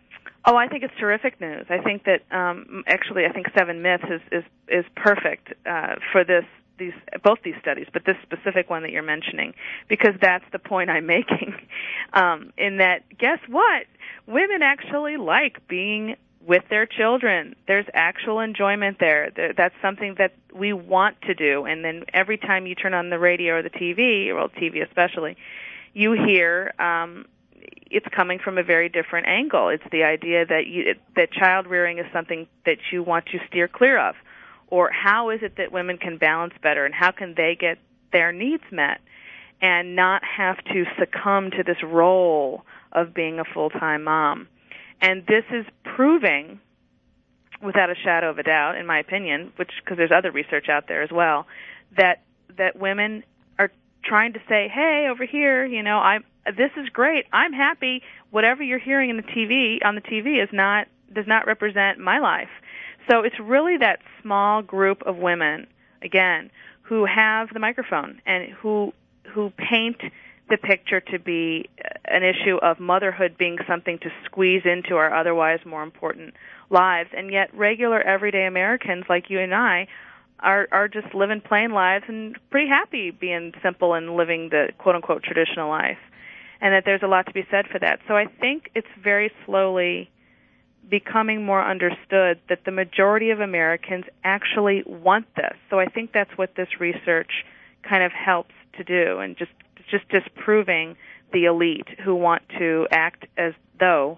Oh, I think it's terrific news. I think that um, actually, I think Seven Myths is is, is perfect uh, for this. These both these studies, but this specific one that you're mentioning, because that's the point I'm making. Um, in that, guess what? Women actually like being with their children. There's actual enjoyment there. That's something that we want to do. And then every time you turn on the radio or the T V, or T V especially, you hear um, it's coming from a very different angle. It's the idea that you, that child rearing is something that you want to steer clear of. Or how is it that women can balance better, and how can they get their needs met and not have to succumb to this role of being a full-time mom? And this is proving, without a shadow of a doubt, in my opinion, which because there's other research out there as well, that that women are trying to say, hey, over here, you know, I this is great, I'm happy. Whatever you're hearing in the T V on the T V is not does not represent my life. So it's really that small group of women, again, who have the microphone and who who paint the picture to be an issue of motherhood being something to squeeze into our otherwise more important lives. And yet regular, everyday Americans like you and I are, are just living plain lives and pretty happy being simple and living the quote-unquote traditional life. And that there's a lot to be said for that. So I think it's very slowly becoming more understood that the majority of Americans actually want this. So I think that's what this research kind of helps to do, and just just disproving the elite who want to act as though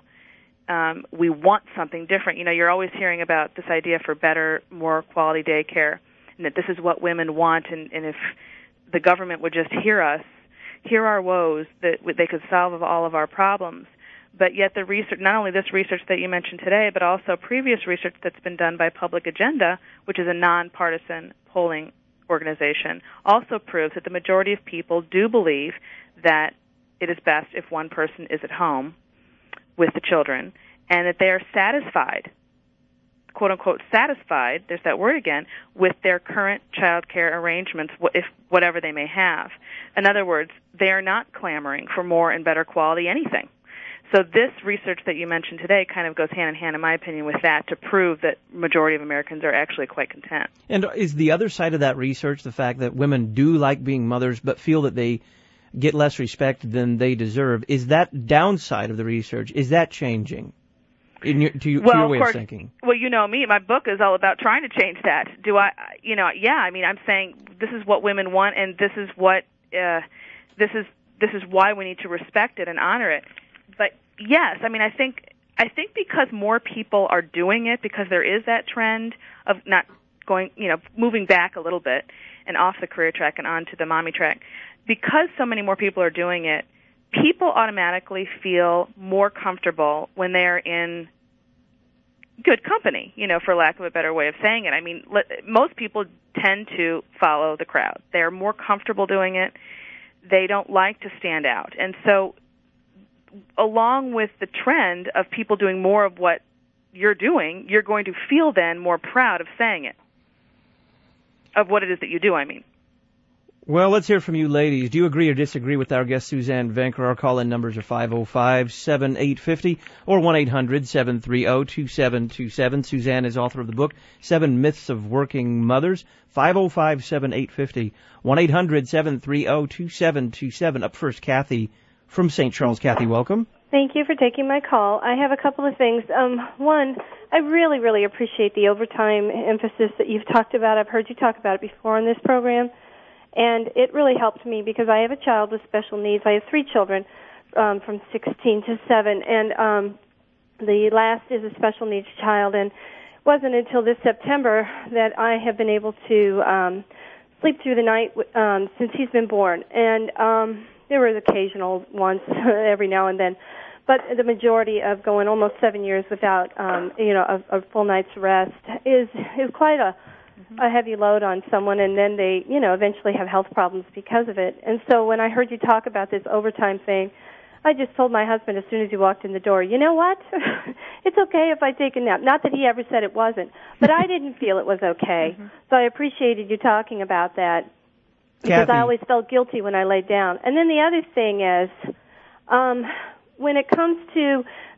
um, we want something different. You know, you're always hearing about this idea for better, more quality daycare, and that this is what women want, and, and if the government would just hear us, hear our woes, that they could solve all of our problems. But yet the research, not only this research that you mentioned today, but also previous research that's been done by Public Agenda, which is a nonpartisan polling organization, also proves that the majority of people do believe that it is best if one person is at home with the children, and that they are satisfied, quote-unquote satisfied, there's that word again, with their current child care arrangements, if whatever they may have. In other words, they are not clamoring for more and better quality anything. So this research that you mentioned today kind of goes hand in hand, in my opinion, with that to prove that majority of Americans are actually quite content. And is the other side of that research the fact that women do like being mothers but feel that they get less respect than they deserve? Is that downside of the research, is that changing in your, to, your, well, to your way of, course, of thinking? Well, you know me, my book is all about trying to change that. Do I, you know, yeah, I mean, I'm saying this is what women want, and this is what, uh, this is this is why we need to respect it and honor it. But yes, I mean, I think I think because more people are doing it, because there is that trend of not going, you know, moving back a little bit and off the career track and onto the mommy track, because so many more people are doing it, people automatically feel more comfortable when they're in good company, you know, for lack of a better way of saying it. I mean, most people tend to follow the crowd. They're more comfortable doing it. They don't like to stand out. And so along with the trend of people doing more of what you're doing, you're going to feel then more proud of saying it, of what it is that you do, I mean. Well, let's hear from you ladies. Do you agree or disagree with our guest, Suzanne Venker? Our call-in numbers are five oh five, seven eight five oh or one eight hundred, seven three oh, two seven two seven. Suzanne is author of the book, Seven Myths of Working Mothers, five oh five, seven eight five oh, one eight hundred, seven three oh, two seven two seven. Up first, Kathy from Saint Charles. Kathy, welcome. Thank you for taking my call. I have a couple of things. Um, one, I really, really appreciate the overtime emphasis that you've talked about. I've heard you talk about it before on this program, and it really helped me because I have a child with special needs. I have three children um, from sixteen to seven, and um, the last is a special needs child, and it wasn't until this September that I have been able to um, sleep through the night um, since he's been born. And um, there were occasional ones every now and then, but the majority of going almost seven years without, um, you know, a, a full night's rest is is quite a, mm-hmm. a heavy load on someone, and then they, you know, eventually have health problems because of it. And so when I heard you talk about this overtime thing, I just told my husband as soon as he walked in the door, you know what? It's okay if I take a nap. Not that he ever said it wasn't, but I didn't feel it was okay. Mm-hmm. So I appreciated you talking about that. Because Kathy. I always felt guilty when I laid down. And then the other thing is, um, when it comes to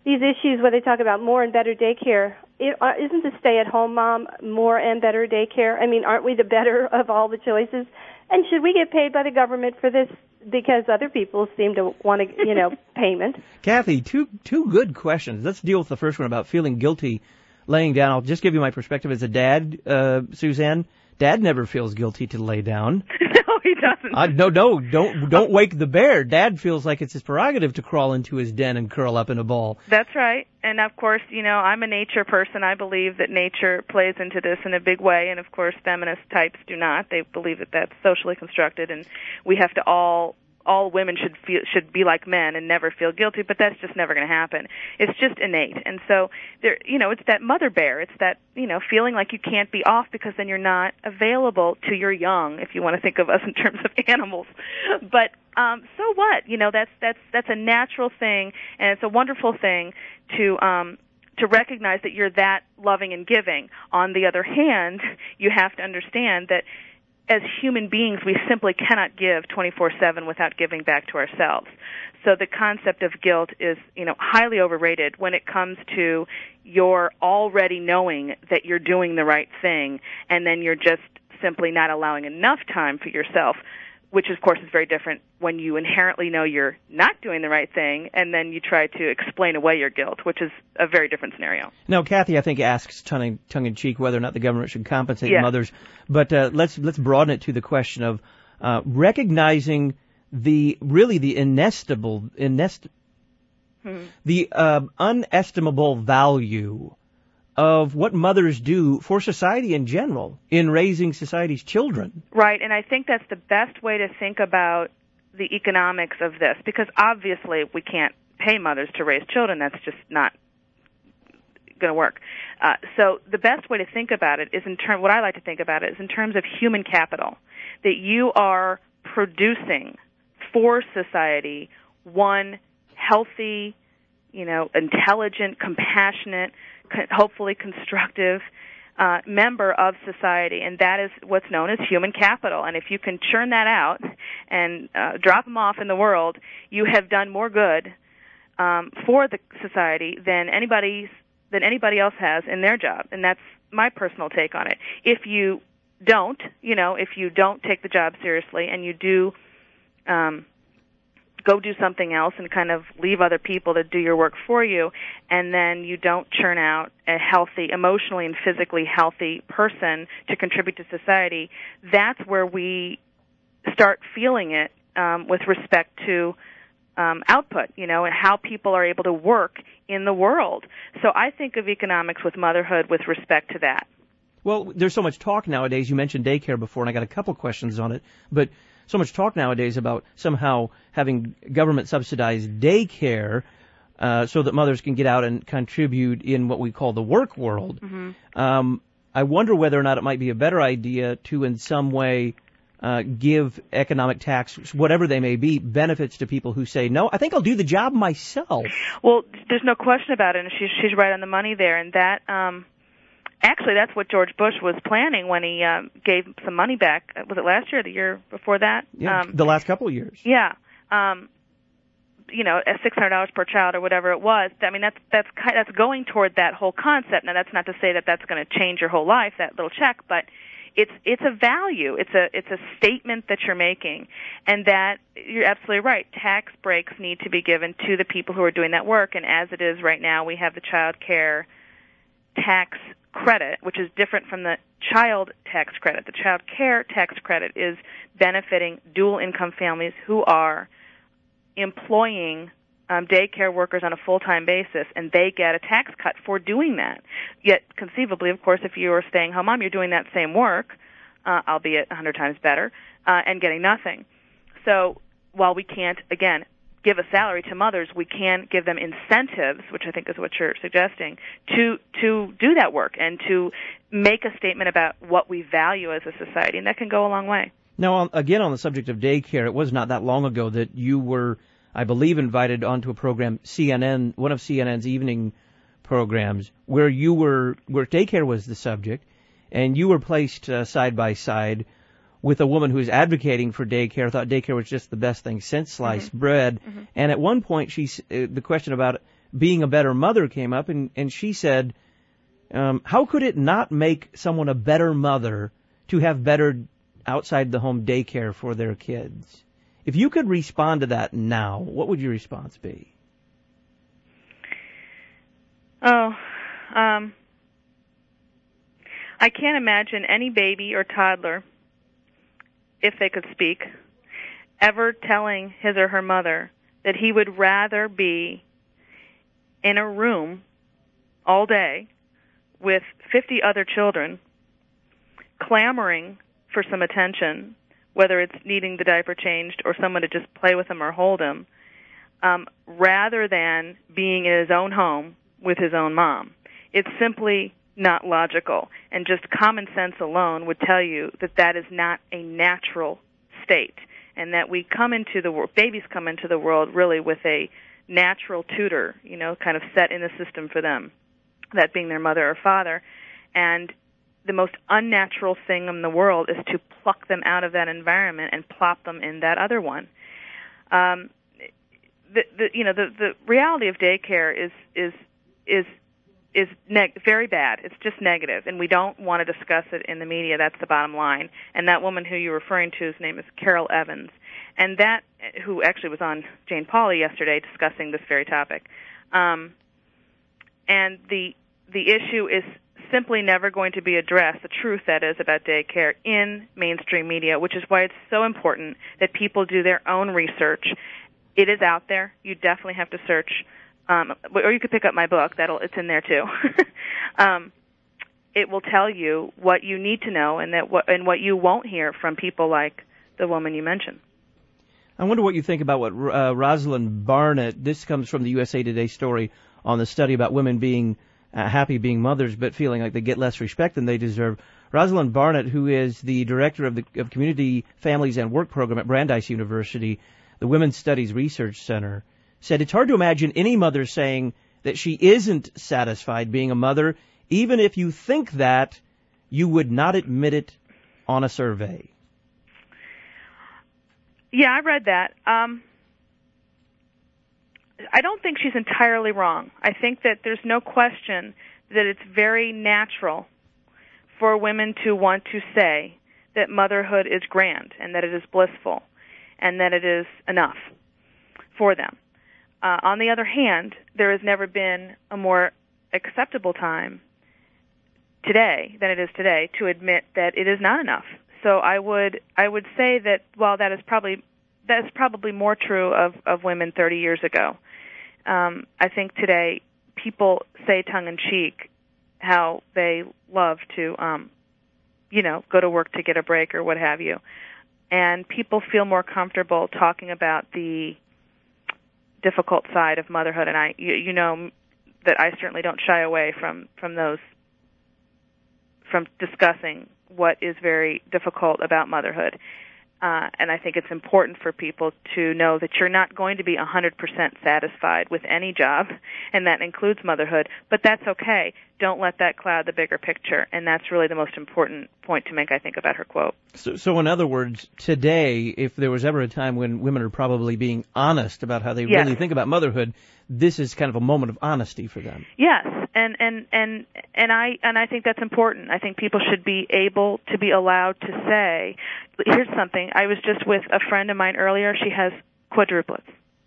these issues where they talk about more and better daycare, it, uh, isn't the stay-at-home mom more and better daycare? I mean, aren't we the better of all the choices? And should we get paid by the government for this because other people seem to want to, you know, payment? Kathy, two two good questions. Let's deal with the first one about feeling guilty laying down. I'll just give you my perspective as a dad, uh, Suzanne. Dad never feels guilty to lay down. No, he doesn't. Uh, no, no, don't don't wake the bear. Dad feels like it's his prerogative to crawl into his den and curl up in a ball. That's right. And, of course, you know, I'm a nature person. I believe that nature plays into this in a big way. And, of course, feminist types do not. They believe that that's socially constructed, and we have to all all women should feel should be like men and never feel guilty, but that's just never going to happen. It's just innate. And so there, you know, it's that mother bear. It's that, you know, feeling like you can't be off because then you're not available to your young, if you want to think of us in terms of animals. But um so what? You know, that's that's that's a natural thing, and it's a wonderful thing to um to recognize that you're that loving and giving. On the other hand, you have to understand that as human beings, we simply cannot give twenty-four seven without giving back to ourselves. So the concept of guilt is, you know, highly overrated when it comes to your already knowing that you're doing the right thing, and then you're just simply not allowing enough time for yourself, which, of course, is very different when you inherently know you're not doing the right thing, and then you try to explain away your guilt, which is a very different scenario. Now, Kathy, I think, asks tongue in cheek whether or not the government should compensate yeah. mothers, but uh, let's let's broaden it to the question of uh, recognizing the really the inestimable, inest- hmm. the uh, unestimable value of what mothers do for society in general in raising society's children. Right, and I think that's the best way to think about the economics of this, because obviously we can't pay mothers to raise children. That's just not going to work. Uh, so the best way to think about it is in term. What I like to think about it is in terms of human capital, that you are producing for society one healthy, you know, intelligent, compassionate, hopefully constructive uh, member of society, and that is what's known as human capital. And if you can churn that out and uh, drop them off in the world, you have done more good um, for the society than anybody's than anybody else has in their job. And that's my personal take on it. If you don't, you know, if you don't take the job seriously and you do um, go do something else and kind of leave other people to do your work for you, and then you don't churn out a healthy, emotionally and physically healthy person to contribute to society, that's where we start feeling it um, with respect to um, output, you know, and how people are able to work in the world. So I think of economics with motherhood with respect to that. Well, there's so much talk nowadays. You mentioned daycare before, and I got a couple questions on it, but so much talk nowadays about somehow having government-subsidized daycare uh, so that mothers can get out and contribute in what we call the work world. Mm-hmm. Um, I wonder whether or not it might be a better idea to, in some way, uh, give economic tax, whatever they may be, benefits to people who say, no, I think I'll do the job myself. Well, there's no question about it, and she's, she's right on the money there, and that... Um Actually, that's what George Bush was planning when he um, gave some money back. Was it last year or the year before that? Yeah, um, the last couple of years. Yeah. Um, you know, at six hundred dollars per child or whatever it was. I mean, that's that's that's going toward that whole concept. Now, that's not to say that that's going to change your whole life, that little check, but it's it's a value. It's a it's a statement that you're making, and that you're absolutely right. Tax breaks need to be given to the people who are doing that work, and as it is right now, we have the child care tax credit, which is different from the child tax credit. The child care tax credit is benefiting dual income families who are employing um, daycare workers on a full-time basis, and they get a tax cut for doing that. Yet, conceivably, of course, if you are a staying-home mom, you're doing that same work, uh, albeit a hundred times better, uh, and getting nothing. So while we can't, again, give a salary to mothers, we can give them incentives, which I think is what you're suggesting, to to do that work and to make a statement about what we value as a society, and that can go a long way. Now, again, on the subject of daycare, it was not that long ago that you were, I believe, invited onto a program, C N N, one of C N N's evening programs, where you were, where daycare was the subject, and you were placed uh, side by side with a woman who was advocating for daycare, thought daycare was just the best thing since sliced mm-hmm. bread. Mm-hmm. And at one point, she, uh, the question about being a better mother came up, and, and she said, um, how could it not make someone a better mother to have better outside-the-home daycare for their kids? If you could respond to that now, what would your response be? Oh, um, I can't imagine any baby or toddler, if they could speak, ever telling his or her mother that he would rather be in a room all day with fifty other children clamoring for some attention, whether it's needing the diaper changed or someone to just play with him or hold him, um, rather than being in his own home with his own mom. It's simply not logical, and just common sense alone would tell you that that is not a natural state, and that we come into the world, babies come into the world really with a natural tutor, you know, kind of set in the system for them, that being their mother or father, and the most unnatural thing in the world is to pluck them out of that environment and plop them in that other one. Um, the, the, you know, the, the reality of daycare is is is is neg- very bad. It's just negative, and we don't want to discuss it in the media. That's the bottom line. And that woman who you're referring to, his name is Carol Evans, and that who actually was on Jane Pauley yesterday discussing this very topic. Um, and the the issue is simply never going to be addressed, the truth, that is, about daycare in mainstream media, which is why it's so important that people do their own research. It is out there. You definitely have to search. Um, or you could pick up my book. That'll it's in there too. um, it will tell you what you need to know, and that what and what you won't hear from people like the woman you mentioned. I wonder what you think about what uh, Rosalind Barnett. This comes from the U S A Today story on the study about women being uh, happy being mothers, but feeling like they get less respect than they deserve. Rosalind Barnett, who is the director of the of Community Families and Work Program at Brandeis University, the Women's Studies Research Center, said it's hard to imagine any mother saying that she isn't satisfied being a mother, even if you think that, you would not admit it on a survey. Yeah, I read that. Um, I don't think she's entirely wrong. I think that there's no question that it's very natural for women to want to say that motherhood is grand and that it is blissful and that it is enough for them. Uh, on the other hand, there has never been a more acceptable time today than it is today to admit that it is not enough. So I would I would say that while that is probably that's probably more true of, of women thirty years ago, um, I think today people say tongue in cheek how they love to um, you know go to work to get a break or what have you, and people feel more comfortable talking about the difficult side of motherhood, and I, you, you know, that I certainly don't shy away from, from those, from discussing what is very difficult about motherhood. Uh, and I think it's important for people to know that you're not going to be one hundred percent satisfied with any job, and that includes motherhood, but that's okay. Don't let that cloud the bigger picture, and that's really the most important point to make, I think, about her quote. So, so in other words, today, if there was ever a time when women are probably being honest about how they yes. really think about motherhood, this is kind of a moment of honesty for them. Yes, and and and and I and I think that's important. I think people should be able to be allowed to say, here's something. I was just with a friend of mine earlier. She has quadruplets,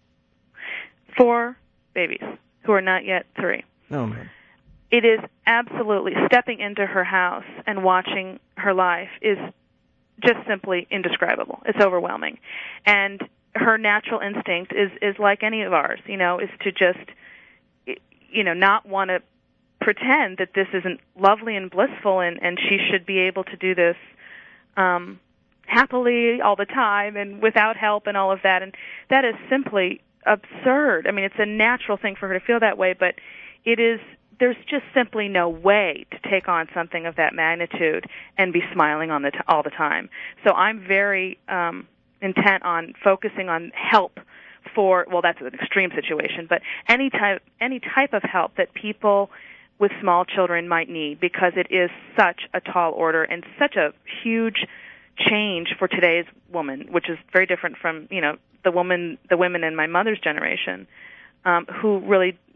four babies who are not yet three. Oh man. It is absolutely, stepping into her house and watching her life is just simply indescribable. It's overwhelming. And her natural instinct is, is like any of ours, you know, is to just, you know, not want to pretend that this isn't lovely and blissful, and, and she should be able to do this um, happily all the time and without help and all of that. And that is simply absurd. I mean, it's a natural thing for her to feel that way, but it is, there's just simply no way to take on something of that magnitude and be smiling on the t- all the time. So I'm very um, intent on focusing on help for, well, that's an extreme situation, but any type any type of help that people with small children might need, because it is such a tall order and such a huge change for today's woman, which is very different from, you know, the woman the women in my mother's generation, um, who really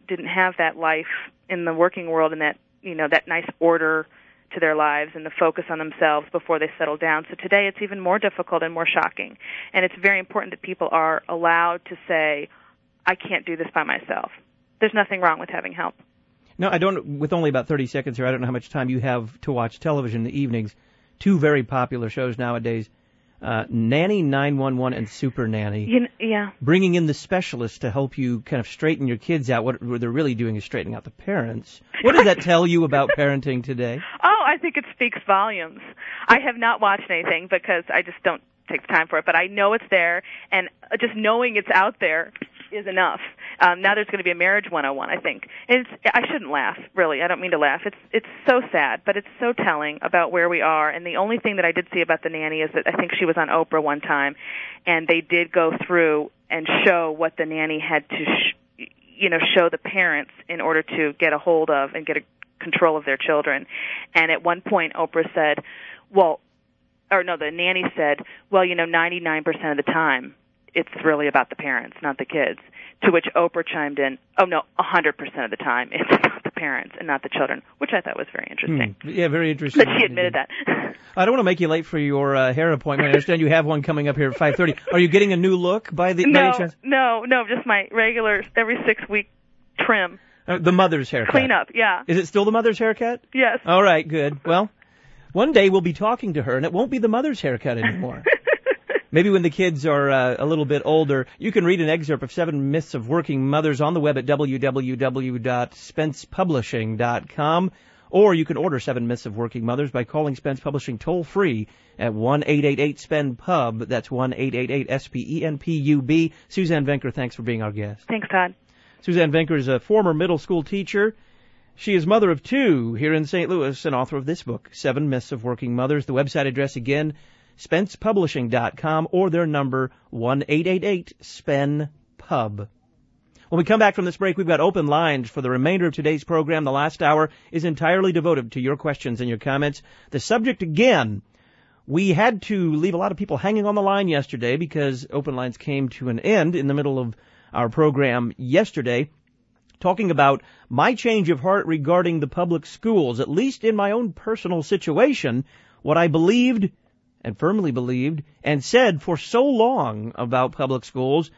didn't have that life in the working world and that, you know, that nice order to their lives and the focus on themselves before they settle down. So today it's even more difficult and more shocking. And it's very important that people are allowed to say, I can't do this by myself. There's nothing wrong with having help. No, I don't, with only about thirty seconds here, I don't know how much time you have to watch television in the evenings. Two very popular shows nowadays, uh, Nanny nine one one and Super Nanny. You know, yeah. Bringing in the specialists to help you kind of straighten your kids out. What, what they're really doing is straightening out the parents. What does that tell you about parenting today? Oh, I think it speaks volumes. I have not watched anything because I just don't take the time for it, but I know it's there, and just knowing it's out there is enough. Um, now there's going to be a Marriage one oh one, I think. And it's, I shouldn't laugh, really. I don't mean to laugh. It's it's so sad, but it's so telling about where we are. And the only thing that I did see about the nanny is that I think she was on Oprah one time, and they did go through and show what the nanny had to, sh- you know, show the parents in order to get a hold of and get a control of their children. And at one point, Oprah said, well, or no, the nanny said, well, you know, ninety-nine percent of the time, it's really about the parents, not the kids. To which Oprah chimed in, oh, no, one hundred percent of the time it's about the parents and not the children, which I thought was very interesting. Hmm. Yeah, very interesting. But she admitted that. I don't want to make you late for your uh, hair appointment. I understand you have one coming up here at five thirty. Are you getting a new look by the no, by any chance? No, no, just my regular every six-week trim. Uh, the mother's haircut. Clean up, yeah. Is it still the mother's haircut? Yes. All right, good. Well, one day we'll be talking to her, and it won't be the mother's haircut anymore. Maybe when the kids are uh, a little bit older. You can read an excerpt of Seven Myths of Working Mothers on the web at w w w dot spence publishing dot com, or you can order Seven Myths of Working Mothers by calling Spence Publishing toll-free at one eight eight eight S P E N P U B. That's one eight eight eight S P E N P U B. Suzanne Venker, thanks for being our guest. Thanks, Todd. Suzanne Venker is a former middle school teacher. She is mother of two here in Saint Louis and author of this book, Seven Myths of Working Mothers. The website address again, spence publishing dot com, or their number, one eight eight eight S P E N P U B. When we come back from this break, we've got open lines for the remainder of today's program. The last hour is entirely devoted to your questions and your comments. The subject, again, we had to leave a lot of people hanging on the line yesterday because open lines came to an end in the middle of our program yesterday, talking about my change of heart regarding the public schools, at least in my own personal situation, what I believed and firmly believed and said for so long about public schools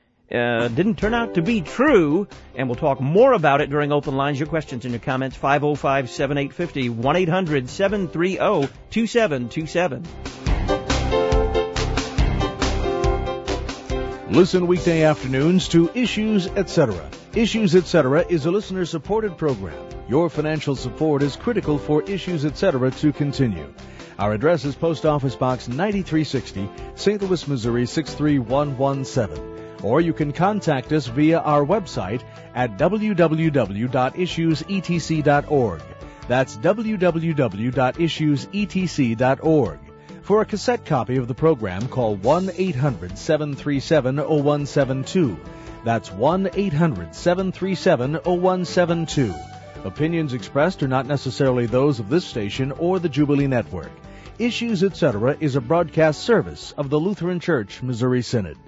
uh, didn't turn out to be true, and we'll talk more about it during open lines. Your questions and your comments, five oh five, seven eight five oh, one eight hundred, seven three oh, two seven two seven. Listen weekday afternoons to Issues, et cetera. Issues, et cetera is a listener-supported program. Your financial support is critical for Issues, et cetera to continue. Our address is Post Office Box ninety-three sixty, Saint Louis, Missouri six three one one seven. Or you can contact us via our website at w w w dot issues e t c dot org. That's w w w dot issues e t c dot org. For a cassette copy of the program, call one eight hundred, seven three seven, oh one seven two. That's one eight hundred, seven three seven, oh one seven two. Opinions expressed are not necessarily those of this station or the Jubilee Network. Issues, et cetera is a broadcast service of the Lutheran Church Missouri Synod.